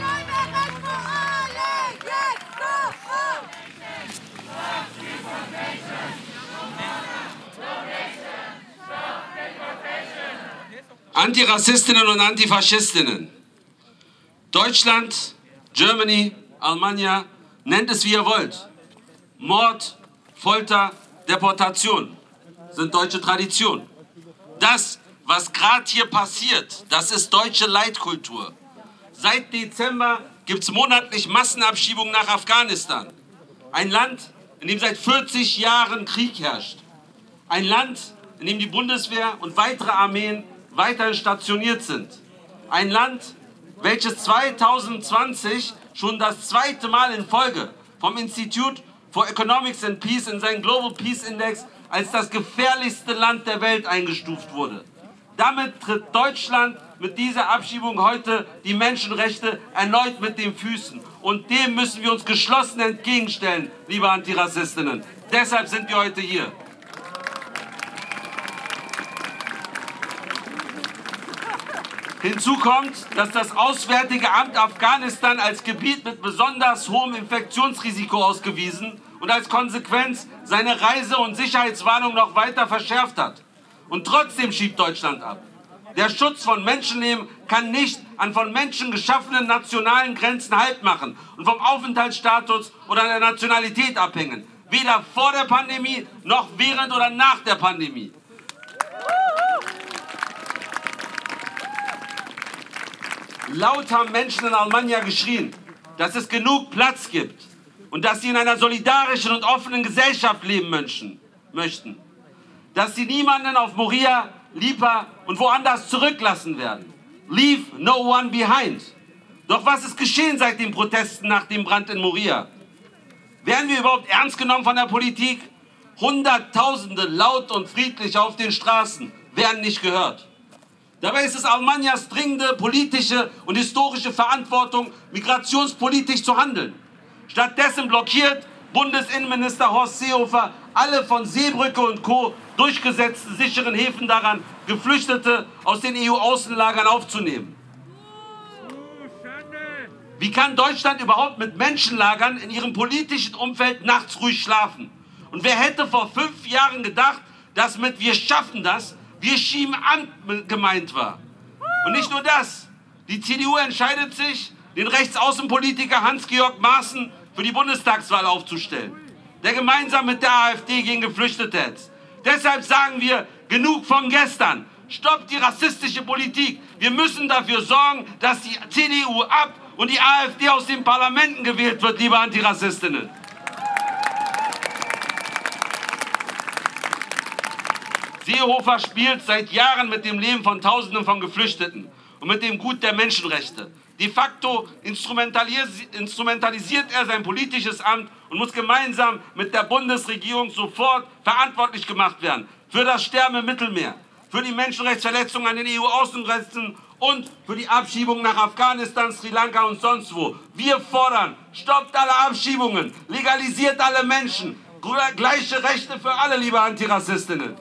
Antirassistinnen und Antifaschistinnen. Deutschland, Germany, Almania, nennt es wie ihr wollt. Mord, Folter, Deportation sind deutsche Tradition. Das, was gerade hier passiert, das ist deutsche Leitkultur. Seit Dezember gibt es monatlich Massenabschiebungen nach Afghanistan. Ein Land, in dem seit 40 Jahren Krieg herrscht. Ein Land, in dem die Bundeswehr und weitere Armeen weiterhin stationiert sind. Ein Land, welches 2020 schon das zweite Mal in Folge vom Institute for Economics and Peace in seinen Global Peace Index als das gefährlichste Land der Welt eingestuft wurde. Damit tritt Deutschland mit dieser Abschiebung heute die Menschenrechte erneut mit den Füßen. Und dem müssen wir uns geschlossen entgegenstellen, liebe Antirassistinnen. Deshalb sind wir heute hier. Hinzu kommt, dass das Auswärtige Amt Afghanistan als Gebiet mit besonders hohem Infektionsrisiko ausgewiesen und als Konsequenz seine Reise- und Sicherheitswarnung noch weiter verschärft hat. Und trotzdem schiebt Deutschland ab. Der Schutz von Menschenleben kann nicht an von Menschen geschaffenen nationalen Grenzen Halt machen und vom Aufenthaltsstatus oder der Nationalität abhängen. Weder vor der Pandemie noch während oder nach der Pandemie. Laut haben Menschen in Almanya geschrien, dass es genug Platz gibt und dass sie in einer solidarischen und offenen Gesellschaft leben möchten. Dass sie niemanden auf Moria, Lipa und woanders zurücklassen werden. Leave no one behind. Doch was ist geschehen seit den Protesten nach dem Brand in Moria? Werden wir überhaupt ernst genommen von der Politik? Hunderttausende laut und friedlich auf den Straßen werden nicht gehört. Dabei ist es Almanyas dringende politische und historische Verantwortung, migrationspolitisch zu handeln. Stattdessen blockiert Bundesinnenminister Horst Seehofer alle von Seebrücke und Co. durchgesetzten sicheren Häfen daran, Geflüchtete aus den EU-Außenlagern aufzunehmen. Wie kann Deutschland überhaupt mit Menschenlagern in ihrem politischen Umfeld nachts ruhig schlafen? Und wer hätte vor 5 Jahren gedacht, dass mit "Wir schaffen das" wir schieben an gemeint war. Und nicht nur das. Die CDU entscheidet sich, den Rechtsaußenpolitiker Hans-Georg Maaßen für die Bundestagswahl aufzustellen, der gemeinsam mit der AfD gegen Geflüchtete hetzt. Deshalb sagen wir, genug von gestern. Stoppt die rassistische Politik. Wir müssen dafür sorgen, dass die CDU ab und die AfD aus den Parlamenten gewählt wird, liebe Antirassistinnen. Seehofer spielt seit Jahren mit dem Leben von Tausenden von Geflüchteten und mit dem Gut der Menschenrechte. De facto instrumentalisiert er sein politisches Amt und muss gemeinsam mit der Bundesregierung sofort verantwortlich gemacht werden für das Sterben im Mittelmeer, für die Menschenrechtsverletzungen an den EU-Außengrenzen und für die Abschiebung nach Afghanistan, Sri Lanka und sonst wo. Wir fordern, stoppt alle Abschiebungen, legalisiert alle Menschen, gleiche Rechte für alle, liebe Antirassistinnen.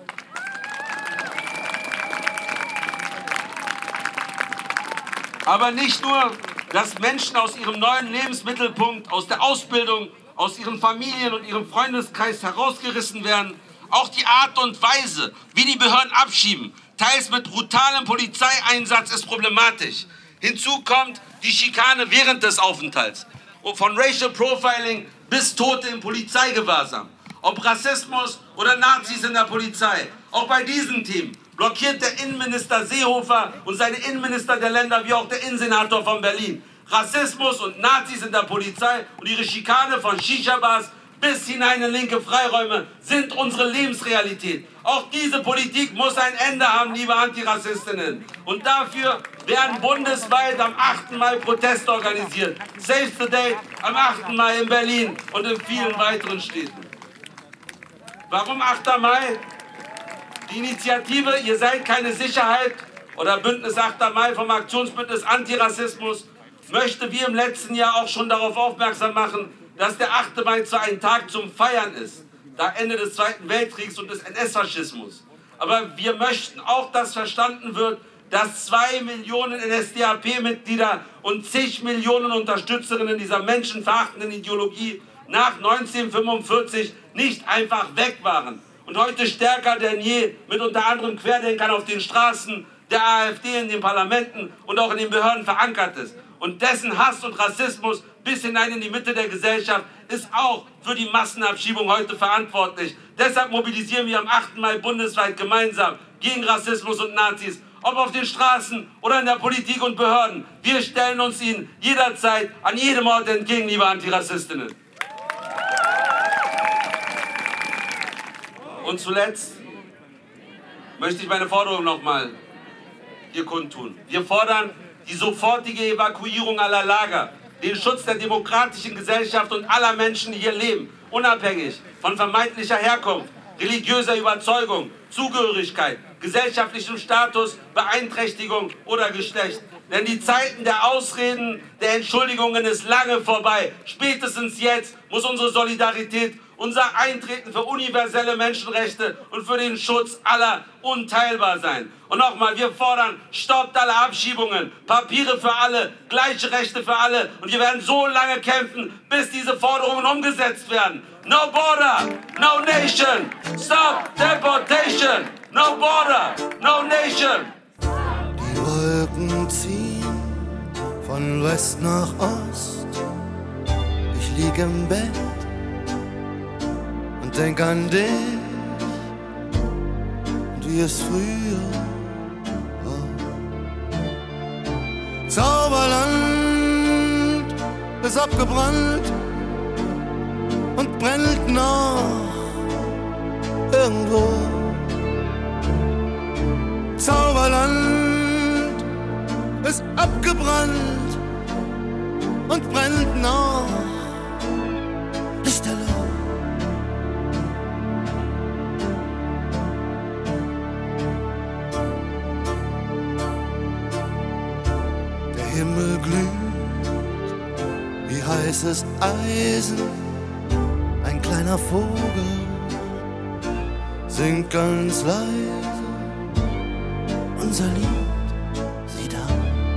Aber nicht nur, dass Menschen aus ihrem neuen Lebensmittelpunkt, aus der Ausbildung, aus ihren Familien und ihrem Freundeskreis herausgerissen werden, auch die Art und Weise, wie die Behörden abschieben, teils mit brutalem Polizeieinsatz, ist problematisch. Hinzu kommt die Schikane während des Aufenthalts, von Racial Profiling bis Tote im Polizeigewahrsam. Ob Rassismus oder Nazis in der Polizei, auch bei diesen Themen blockiert der Innenminister Seehofer und seine Innenminister der Länder wie auch der Innensenator von Berlin. Rassismus und Nazis in der Polizei und ihre Schikane von Shisha-Bars bis hinein in linke Freiräume sind unsere Lebensrealität. Auch diese Politik muss ein Ende haben, liebe Antirassistinnen. Und dafür werden bundesweit am 8. Mai Proteste organisiert. Save the Date am 8. Mai in Berlin und in vielen weiteren Städten. Warum 8. Mai? Die Initiative "Ihr seid keine Sicherheit" oder Bündnis 8. Mai vom Aktionsbündnis Antirassismus möchte wie im letzten Jahr auch schon darauf aufmerksam machen, dass der 8. Mai zwar ein Tag zum Feiern ist, da Ende des Zweiten Weltkriegs und des NS-Faschismus. Aber wir möchten auch, dass verstanden wird, dass 2 Millionen NSDAP-Mitglieder und zig Millionen Unterstützerinnen dieser menschenverachtenden Ideologie nach 1945 nicht einfach weg waren und heute stärker denn je mit unter anderem Querdenkern auf den Straßen, der AfD in den Parlamenten und auch in den Behörden verankert ist. und dessen Hass und Rassismus bis hinein in die Mitte der Gesellschaft ist auch für die Massenabschiebung heute verantwortlich. Deshalb mobilisieren wir am 8. Mai bundesweit gemeinsam gegen Rassismus und Nazis, ob auf den Straßen oder in der Politik und Behörden. Wir stellen uns ihnen jederzeit an jedem Ort entgegen, liebe Antirassistinnen. Und zuletzt möchte ich meine Forderung nochmal hier kundtun. Wir fordern die sofortige Evakuierung aller Lager, den Schutz der demokratischen Gesellschaft und aller Menschen, die hier leben, unabhängig von vermeintlicher Herkunft, religiöser Überzeugung, Zugehörigkeit, gesellschaftlichem Status, Beeinträchtigung oder Geschlecht. Denn die Zeiten der Ausreden, der Entschuldigungen ist lange vorbei. Spätestens jetzt muss unsere Solidarität, unser Eintreten für universelle Menschenrechte und für den Schutz aller unteilbar sein. Und nochmal, wir fordern, stoppt alle Abschiebungen, Papiere für alle, gleiche Rechte für alle. Und wir werden so lange kämpfen, bis diese Forderungen umgesetzt werden. No border, no nation. Stop deportation. No border, no nation. Die Wolken ziehen von West nach Ost. Ich lieg im Bett und denk an dich und wie es früher war. Zauberland ist abgebrannt und brennt noch irgendwo. Zauberland ist abgebrannt und brennt noch lichterloh. Der Himmel glüht wie heißes Eisen. Ein kleiner Vogel singt ganz leise unser Lied, sieh da.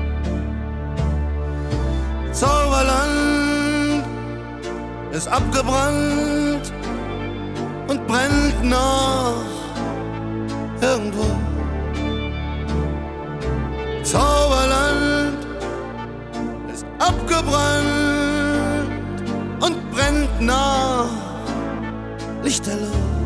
Zauberland ist abgebrannt und brennt noch irgendwo. Zauberland ist abgebrannt und brennt noch lichterloh.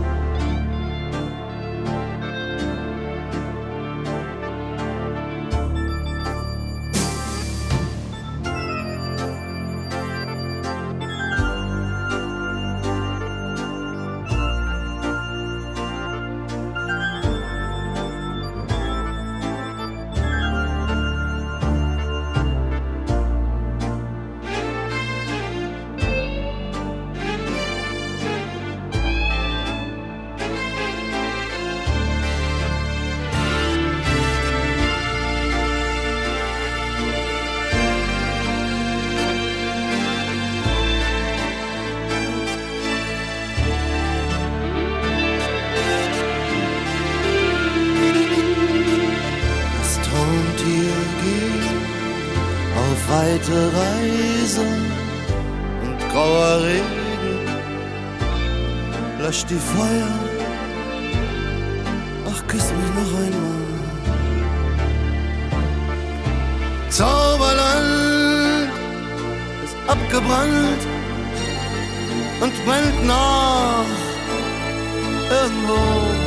Weite Reise und grauer Regen löscht die Feuer. Ach, küss mich noch einmal. Zauberland ist abgebrannt und brennt noch irgendwo.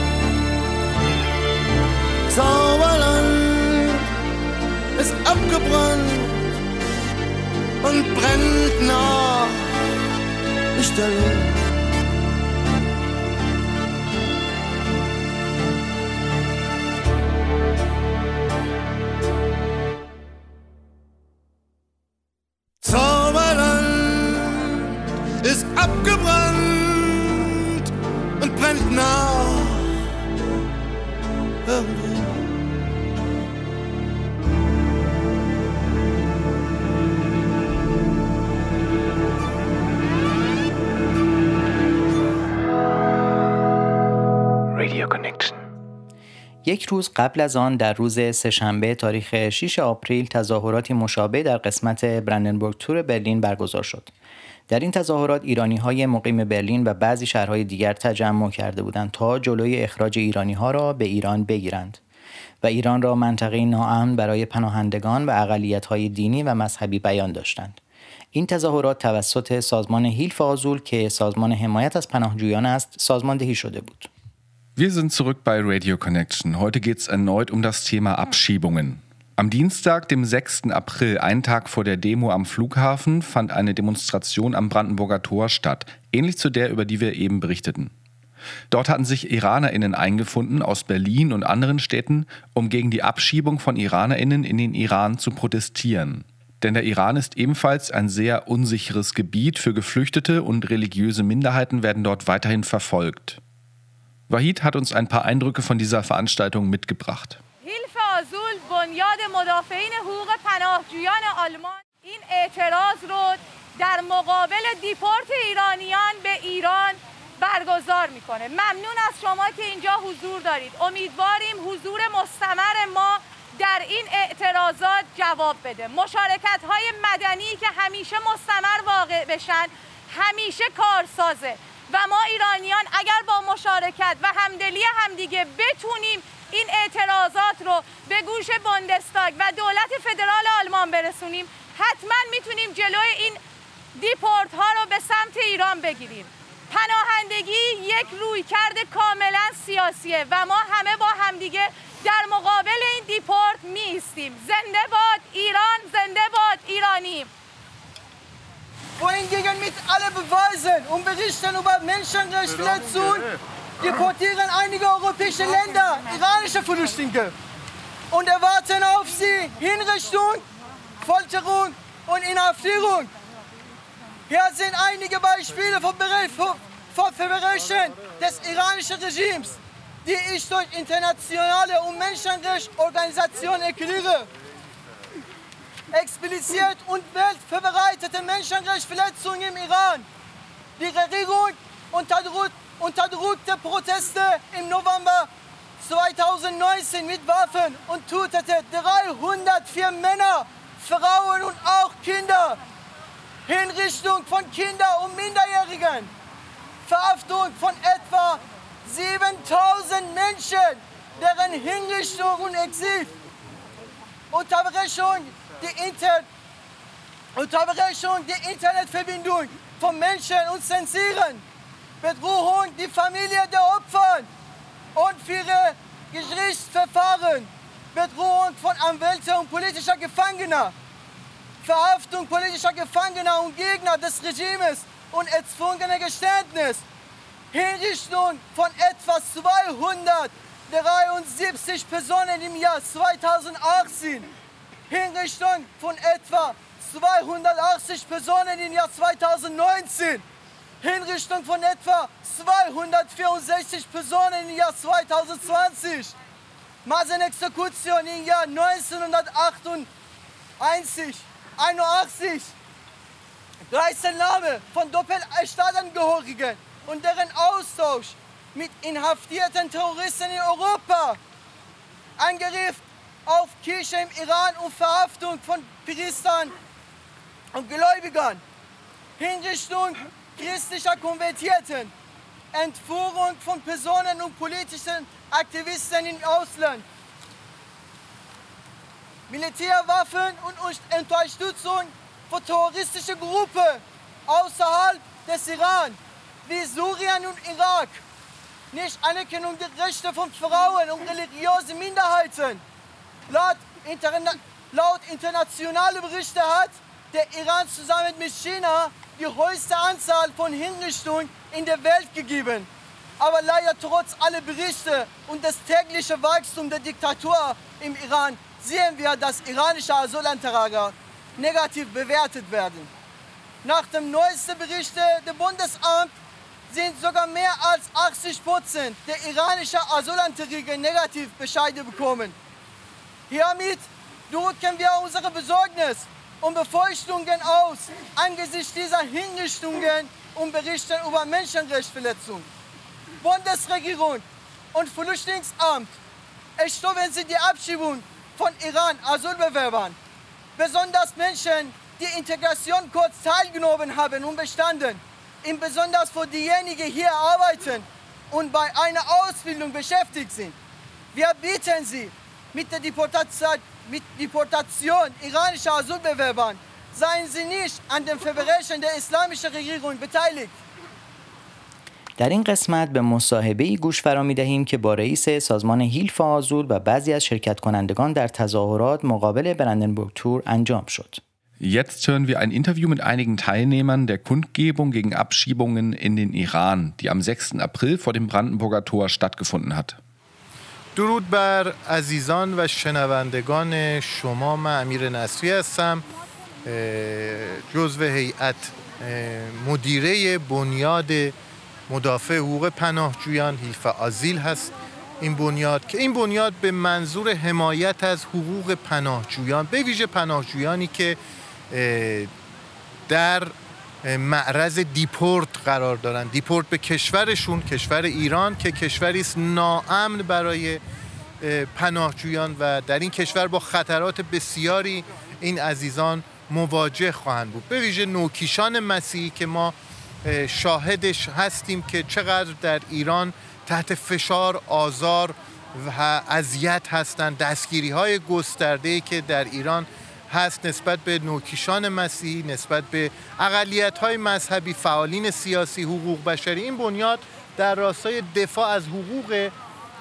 Zauberland ist abgebrannt und brennt noch lichterloh. Zauberland ist abgebrannt und brennt noch irgendwo. یک روز قبل از آن در روز سه‌شنبه تاریخ 6 آپریل تظاهراتی مشابه در قسمت برندنبورگ تور برلین برگزار شد. در این تظاهرات ایرانی‌های مقیم برلین و بعضی شهرهای دیگر تجمع کرده بودند تا جلوی اخراج ایرانی‌ها را به ایران بگیرند. و ایران را منطقه ناامن برای پناهندگان و اقلیت‌های دینی و مذهبی بیان داشتند. این تظاهرات توسط سازمان هیلف آزول که سازمان حمایت از پناهجویان است سازماندهی شده بود. Wir sind zurück bei Radio Connection. Heute geht es erneut um das Thema Abschiebungen. Am Dienstag, dem 6. April, einen Tag vor der Demo am Flughafen, fand eine Demonstration am Brandenburger Tor statt, ähnlich zu der, über die wir eben berichteten. Dort hatten sich IranerInnen eingefunden aus Berlin und anderen Städten, um gegen die Abschiebung von IranerInnen in den Iran zu protestieren. Denn der Iran ist ebenfalls ein sehr unsicheres Gebiet für Geflüchtete und religiöse Minderheiten werden dort weiterhin verfolgt. Wahid hat uns ein paar Eindrücke von dieser Veranstaltung mitgebracht. Hilfe Azul, Bunyad Mudafein Huquq Panahdjuyan Alman, این اعتراض رو در مقابل دیپورت ایرانیان به ایران برگزار میکنه. ممنون از شما که اینجا حضور دارید. امیدواریم حضور مستمر ما در این اعتراضات جواب بده. مشارکت‌های مدنی که همیشه مستمر واقع بشن همیشه کارسازه و ما ایرانیان اگر با مشارکت و همدلی همدیگه بتونیم این اعتراضات رو به گوش بوندستاگ و دولت فدرال آلمان برسونیم حتما میتونیم جلوی این دیپورت ها رو به سمت ایران بگیریم. پناهندگی یک رویکرد کاملا سیاسیه و ما همه با همدیگه در مقابل این دیپورت می ایستیم. زنده باد ایران، زنده باد ایرانی. Wohingegen mit alle beweisen und berichten über Menschenrechtsverletzungen, deportieren einige europäische Länder iranische Flüchtlinge und erwarten auf sie Hinrichtung, Folterung und Inhaftierung. Hier sind einige Beispiele von Verbrechen des iranischen Regimes, die ich durch internationale und Menschenrechtsorganisationen erkläre. Explizit und weltverbreitete Menschenrechtsverletzungen im Iran. Die Regierung unterdrückte Proteste im November 2019 mit Waffen und tötete 304 Männer, Frauen und auch Kinder. Hinrichtung von Kindern und Minderjährigen. Verhaftung von etwa 7000 Menschen, deren Hinrichtung und Exil. Unterbrechung der Internetverbindung von Menschen und Zensieren. Bedrohung der Familie der Opfer und für ihre Gerichtsverfahren. Bedrohung von Anwälten und politischer Gefangener. Verhaftung politischer Gefangener und Gegner des Regimes und erzwungene Geständnis. Hinrichtung von etwa 273 Personen im Jahr 2018. Hinrichtung von etwa 280 Personen im Jahr 2019. Hinrichtung von etwa 264 Personen im Jahr 2020. Massenexekution im Jahr 1981. 13 von Doppelstaatsangehörigen und deren Austausch mit inhaftierten Terroristen in Europa. Angriff auf Kirchen im Iran und Verhaftung von Priestern und Gläubigern. Hinrichtung christlicher Konvertierten. Entführung von Personen und politischen Aktivisten im Ausland. Militärwaffen und Unterstützung für terroristische Gruppen außerhalb des Iran, wie Syrien und Irak. Nicht-Anerkennung der Rechte von Frauen und religiösen Minderheiten. Laut internationaler Berichte hat der Iran zusammen mit China die höchste Anzahl von Hinrichtungen in der Welt gegeben. Aber leider trotz aller Berichte und des täglichen Wachstums der Diktatur im Iran sehen wir, dass iranische Asylantragern negativ bewertet werden. Nach dem neuesten Bericht des Bundesamts sind sogar mehr als 80% der iranischen Asylanträge negativ Bescheide bekommen. Hiermit drücken wir unsere Besorgnis und Befürchtungen aus angesichts dieser Hinrichtungen und Berichte über Menschenrechtsverletzungen. Bundesregierung und Flüchtlingsamt stoppen Sie die Abschiebung von Iran-Asylbewerbern, besonders Menschen, die Integration kurz teilgenommen haben und bestanden, insbesondere für diejenigen, die hier arbeiten und bei einer Ausbildung beschäftigt sind. Wir bitten Sie, mit der Deportation iranischer Asylbewerbern. Seien Sie nicht an den Verbrechen der islamischen Regierung beteiligt. در این قسمت به مصاحبه‌ای گوش فرا می‌دهیم که با رئیس سازمان هیلف آزول و بعضی از شرکت کنندگان در تظاهرات مقابل برندنبورگ تور انجام شد. Jetzt hören wir ein Interview mit einigen Teilnehmern der Kundgebung gegen Abschiebungen in den Iran, die am 6. April vor dem Brandenburger Tor stattgefunden hat. درود بر عزیزان و شنوندگان شما. من امیر نصری هستم، جزو هیئت مدیره بنیاد مدافع حقوق پناهجویان هیلف آزیل هست. این بنیاد به منظور حمایت از حقوق پناهجویان، به ویژه پناهجویانی که در معرض دیپورت قرار دارن، دیپورت به کشورشون، کشور ایران که کشوری است ناامن برای پناهجویان و در این کشور با خطرات بسیاری این عزیزان مواجه خواهند بود. به ویژه نوکیشان مسیحی که ما شاهدش هستیم که چقدر در ایران تحت فشار، آزار و اذیت هستند. دستگیری‌های گسترده‌ای که در ایران هست نسبت به نوکیشان مسیحی، نسبت به اقلیت‌های مذهبی، فعالین سیاسی، حقوق بشری. این بنیاد در راستای دفاع از حقوق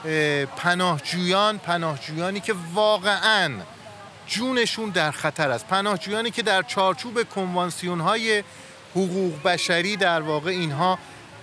پناهجویانی که واقعاً جونشون در خطر است، پناهجویانی که در چارچوب کنوانسیون‌های حقوق بشری در واقع اینها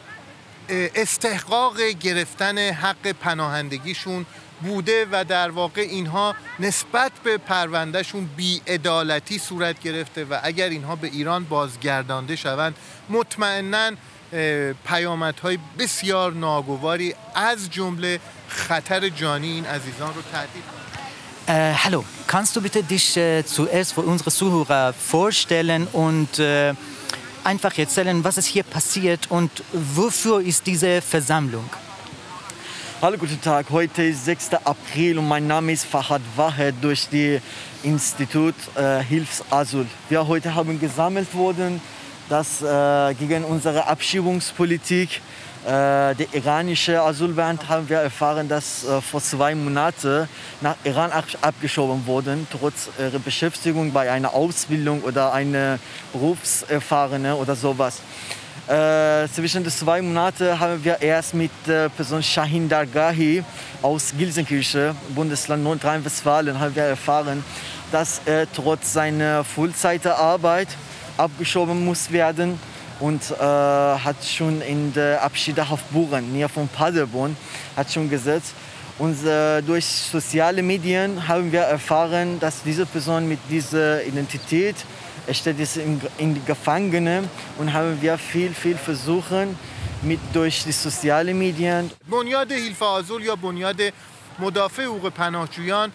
استحقاق گرفتن حق پناهندگیشون بوده و در واقع اینها نسبت به پروندهشون بی‌عدالتی صورت گرفته و اگر اینها به ایران بازگردانده شوند مطمئناً پیامدهای بسیار ناگواری از جمله خطر جانی این عزیزان رو تهدید کنند. Hallo, kannst du bitte dich zuerst für unsere Zuhörer vorstellen und einfach erzählen, was ist hier passiert und wofür ist diese Versammlung? Hallo, guten Tag. Heute ist 6. April und mein Name ist Fahad Wahed durch die Institut Hilfs Asyl. Wir heute haben gesammelt worden, dass gegen unsere Abschiebungspolitik der iranische Asylbeamte haben wir erfahren, dass vor 2 Monaten nach Iran abgeschoben wurden, trotz ihrer Beschäftigung bei einer Ausbildung oder einer Berufserfahrene oder sowas. Zwischen den 2 Monaten haben wir erst mit der Person Shahin Dargahi aus Gelsenkirchen, Bundesland Nordrhein-Westfalen, haben wir erfahren, dass er trotz seiner Vollzeitarbeit abgeschoben muss werden. Und hat schon in der Abschiedehaft Buren, nähe von Paderborn, hat schon gesetzt. Und durch soziale Medien haben wir erfahren, dass diese Person mit dieser Identität steht in die Gefangene und haben wir viel versuchen durch die sozialen Medien. بنیاد هیلف آزول یا بنیاد مدافع حقوق پناهجویان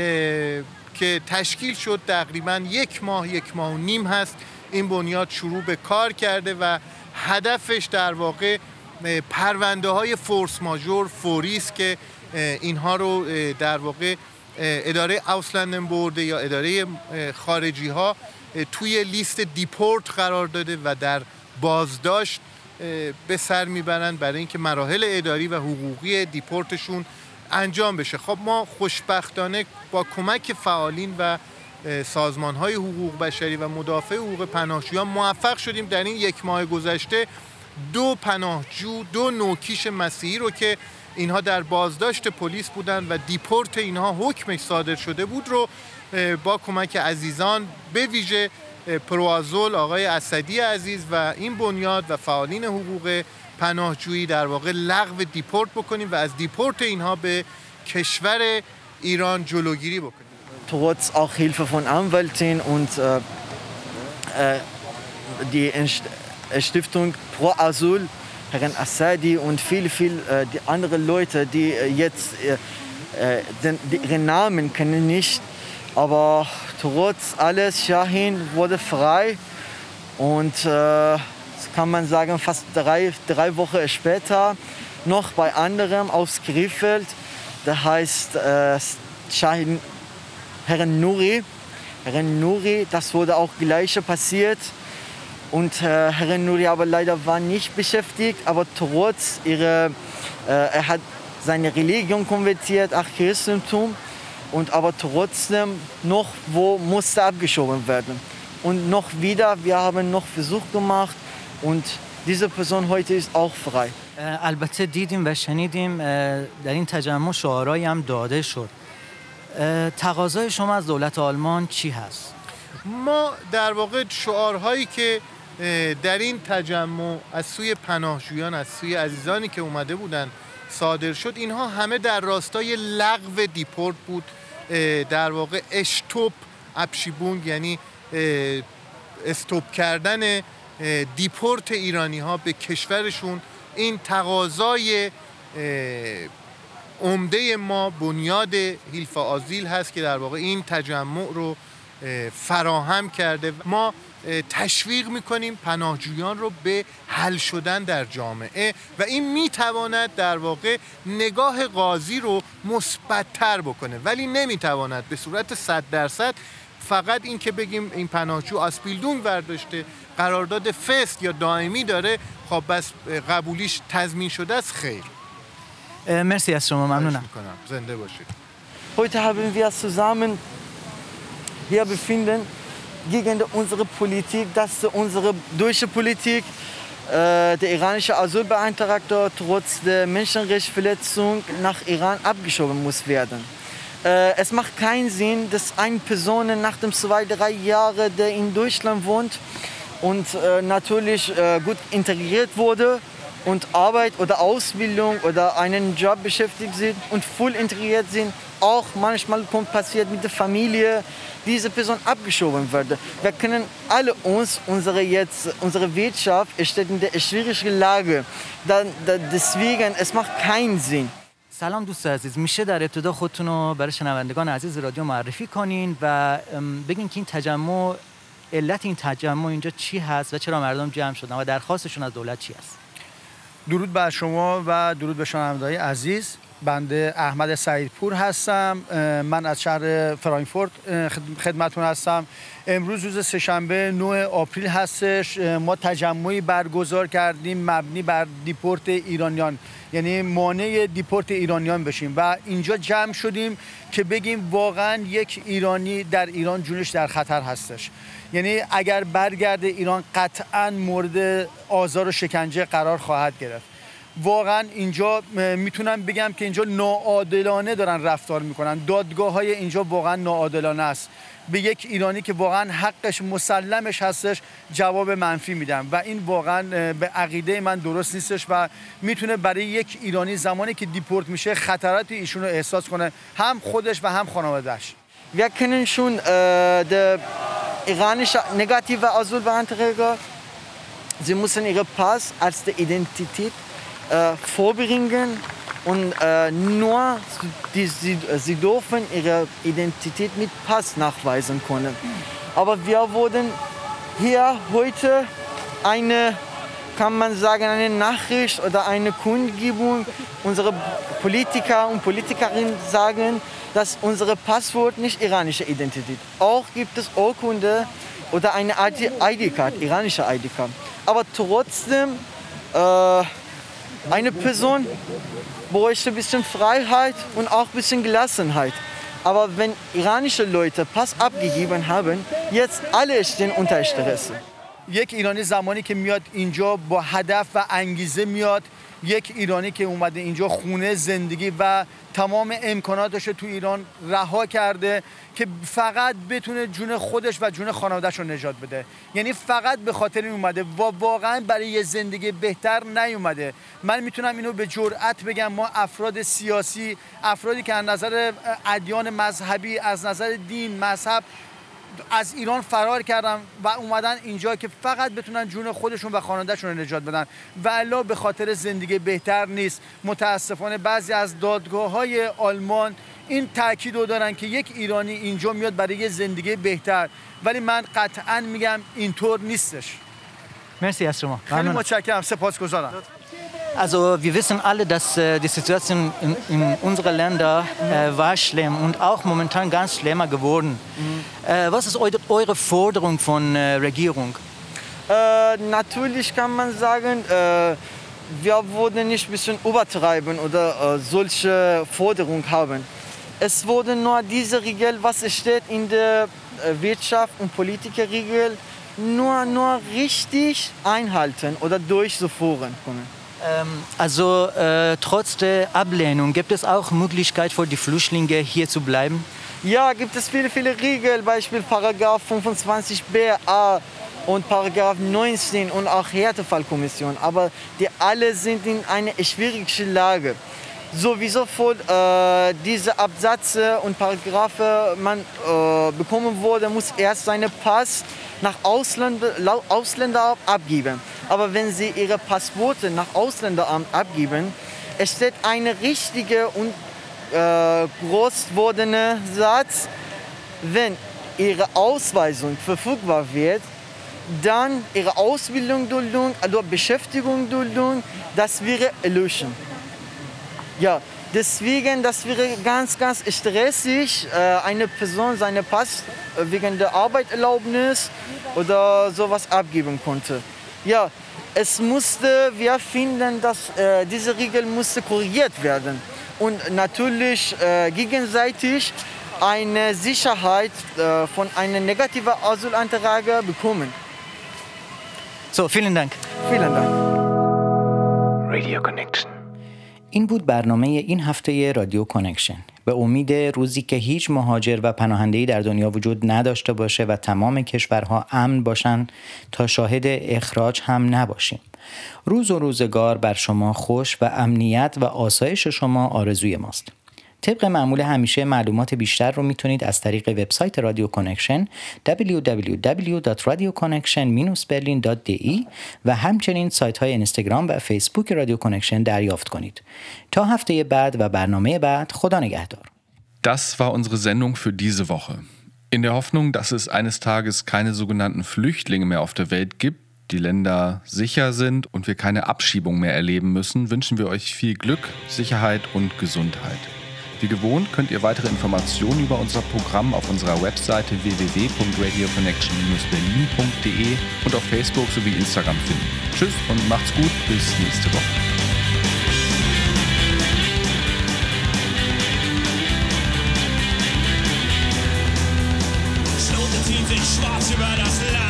که تشکیل شد تقریباً 1 ماه و نیم هست. این بنیاد شروع به کار کرده و هدفش در واقع پرونده های فورس ماژور فوری است که اینها رو در واقع اداره اوسلندنبورد یا اداره خارجی ها توی لیست دیپورت قرار داده و در بازداشت به سر میبرند برای اینکه مراحل اداری و حقوقی دیپورتشون انجام بشه. خب ما خوشبختانه با کمک فعالین و سازمان‌های حقوق بشری و مدافع حقوق پناهجویان موفق شدیم در این 1 ماه گذشته 2 پناهجو، 2 نوکیش مسیحی رو که اینها در بازداشت پلیس بودن و دیپورت اینها حکمش صادر شده بود رو با کمک عزیزان به ویژه پروآزول آقای اسدی عزیز و این بنیاد و فعالین حقوق پناهجویی در واقع لغو دیپورت بکنیم و از دیپورت اینها به کشور ایران جلوگیری بکنیم. Trotz auch Hilfe von Anwälten und die Stiftung Pro Asyl, Herrn Assadi und viele die anderen Leute, die jetzt ihren Namen kennen nicht, aber trotz alles Shahin wurde frei und kann man sagen fast 3 Wochen später noch bei anderem aus Krefeld, der heißt Shahin Herrn Nouri, das wurde auch gleich passiert und Herrn Nouri aber leider war nicht beschäftigt, aber trotz er hat seine Religion konvertiert, auch Christentum und aber trotzdem noch wo musste abgeschoben werden. Und noch wieder, wir haben noch Versuch gemacht und diese Person heute ist auch frei. البته دیدیم و شنیدیم در این تجمع شعارهایی هم داده شد. تقاضای شما از دولت آلمان چی هست؟ ما در واقع شعارهایی که در این تجمع از سوی پناهجویان، از سوی عزیزانی که اومده بودن صادر شد، اینها همه در راستای لغو دیپورت بود. در واقع اشتوب ابشیبونگ، یعنی استوب کردن دیپورت ایرانی ها به کشورشون. این تقاضای عمده ما، بنیاد هیلف آزیل هست که در واقع این تجمع رو فراهم کرده. ما تشویق میکنیم پناهجویان رو به حل شدن در جامعه و این میتواند در واقع نگاه قاضی رو مثبت‌تر بکنه، ولی نمیتواند به صورت 100% فقط این که بگیم این پناهجو آسپیلدونگ برداشته، قرارداد فست یا دائمی داره، خب بس قبولیش تضمین شده است. خیر. مرسی از شما، ممنونم. زنده باشید. Heute haben wir zusammen hier befinden gegen unsere Politik, dass unsere deutsche Politik der iranische Asylbeantragter trotz der Menschenrechtsverletzung nach Iran abgeschoben muss werden. Es macht keinen Sinn, dass eine Person nach dem 2-3 Jahren, der in Deutschland wohnt und natürlich gut integriert wurde und Arbeit oder Ausbildung oder einen Job beschäftigt sind und voll integriert sind, auch manchmal passiert mit der Familie, diese Person abgeschoben wird. Wir können alle unsere Wirtschaft steht in der schwierigen Lage. Deswegen, es macht keinen Sinn. سلام دوست عزیز، میشه در ابتدا خودتون رو برای شنوندگان عزیز رادیو معرفی کنین و بگین که این تجمع، علت این تجمع اینجا چی هست و چرا مردم جمع شدن و درخواستشون از دولت چی هست؟ درود بر شما و درود به شنوندگان عزیز. بنده احمد سعیدپور هستم. من از شهر فرانکفورت خدمتتون هستم. امروز روز سه‌شنبه 9 آپریل هستش. ما تجمعی برگزار کردیم مبنی بر دیپورت ایرانیان، یعنی مانع دیپورت ایرانیان بشیم و اینجا جمع شدیم که بگیم واقعا یک ایرانی در ایران جونش در خطر هستش. یعنی اگر برگرده ایران قطعا مورد آزار و شکنجه قرار خواهد گرفت. واقعا اینجا میتونم بگم که اینجا ناعادلانه دارن رفتار میکنن. دادگاه‌های اینجا واقعا ناعادلانه است. به یک ایرانی که واقعا حقش مسلمش هستش جواب منفی میدن و این واقعا به عقیده من درست نیستش و میتونه برای یک ایرانی زمانی که دیپورت میشه خطرات ایشون رو احساس کنه، هم خودش و هم خانواده‌اش. Wir kennen schon der iranische negative Asylbeantragter. Sie müssen ihre Pass als die Identität vorbringen und nur sie dürfen ihre Identität mit Pass nachweisen können. Aber wir wurden hier heute kann man sagen, eine Nachricht oder eine Kundgebung. Unsere Politiker und Politikerinnen sagen, dass unsere Passwort nicht iranische Identität. Auch gibt es Urkunde oder eine ID-Card, iranische ID-Card. Aber trotzdem eine Person bräuchte ein bisschen Freiheit und auch ein bisschen Gelassenheit. Aber wenn iranische Leute Pass abgegeben haben, jetzt alle stehen unter Stress. یک ایرانی زمانی که میاد اینجا با هدف و انگیزه میاد، یک ایرانی که اومده اینجا خونه، زندگی و تمام امکاناتش رو تو ایران رها کرده که فقط بتونه جون خودش و جون خانواده‌اش رو نجات بده. یعنی فقط به خاطر این اومده و واقعا برای یه زندگی بهتر نیومده. من میتونم اینو به جرئت بگم، ما افراد سیاسی، افرادی که از نظر ادیان مذهبی، از نظر دین، مذهب از ایران فرار کردن و اومدن اینجا که فقط بتونن جون خودشون و خانواده‌شون رو نجات بدن و الا به خاطر زندگی بهتر نیست. متاسفانه بعضی از دادگاه‌های آلمان این تاکید رو دارن که یک ایرانی اینجا میاد برای زندگی بهتر، ولی من قطعاً میگم اینطور نیستش. مرسی از شما. خیلی متشکرم، سپاسگزارم. Also wir wissen alle, dass die Situation in unseren Ländern war schlimm und auch momentan ganz schlimmer geworden. Was ist eure Forderung von Regierung? Natürlich kann man sagen, wir würden nicht ein bisschen übertreiben oder solche Forderungen haben. Es wurde nur diese Regel, was steht in der Wirtschaft- und Politikerregel, nur richtig einhalten oder durchzuführen können. Also trotz der Ablehnung gibt es auch Möglichkeit für die Flüchtlinge hier zu bleiben? Ja, gibt es viele Regeln, Beispiel Paragraph 25b und Paragraph 19 und auch Härtefallkommission. Aber die alle sind in einer schwierigen Lage. Sowieso vor diese Absätze und Paragraphe man bekommen wurde, muss erst seinen Pass nach Ausländeramt abgeben. Aber wenn Sie Ihre Passporte nach Ausländeramt abgeben, es steht ein richtiger und groß wordender Satz, wenn Ihre Ausweisung verfügbar wird, dann Ihre Ausbildung Duldung, also Beschäftigung Duldung, das wäre löschen. Ja, deswegen, das wäre ganz stressig, eine Person seinen Pass wegen der Arbeitserlaubnis oder sowas abgeben konnte. Ja, wir finden, dass diese Regel musste korrigiert werden und natürlich gegenseitig eine Sicherheit von einem negativen Asylantrag bekommen. So, vielen Dank. Vielen Dank. Radio Connection. این بود برنامه این هفته رادیو کانکشن. به امید روزی که هیچ مهاجر و پناهنده‌ای در دنیا وجود نداشته باشه و تمام کشورها امن باشن تا شاهد اخراج هم نباشیم. روز و روزگار بر شما خوش و امنیت و آسایش شما آرزوی ماست. طبق معمول همیشه معلومات بیشتر رو میتونید از طریق وبسایت رادیو کانکشن www.radioconnection-berlin.de و همچنین سایت های اینستاگرام و فیسبوک رادیو کانکشن دریافت کنید. تا هفته بعد و برنامه بعد، خدا نگهدار. Das war unsere Sendung für diese Woche. In der Hoffnung, dass es eines Tages keine sogenannten Flüchtlinge mehr auf der Welt gibt, die Länder sicher sind und wir keine Abschiebung mehr erleben müssen, wünschen wir euch viel Glück, Sicherheit und Gesundheit. Wie gewohnt könnt ihr weitere Informationen über unser Programm auf unserer Webseite www.radioconnection-berlin.de und auf Facebook sowie Instagram finden. Tschüss und macht's gut, bis nächste Woche. Schlote zieht sich schwarz über das Land.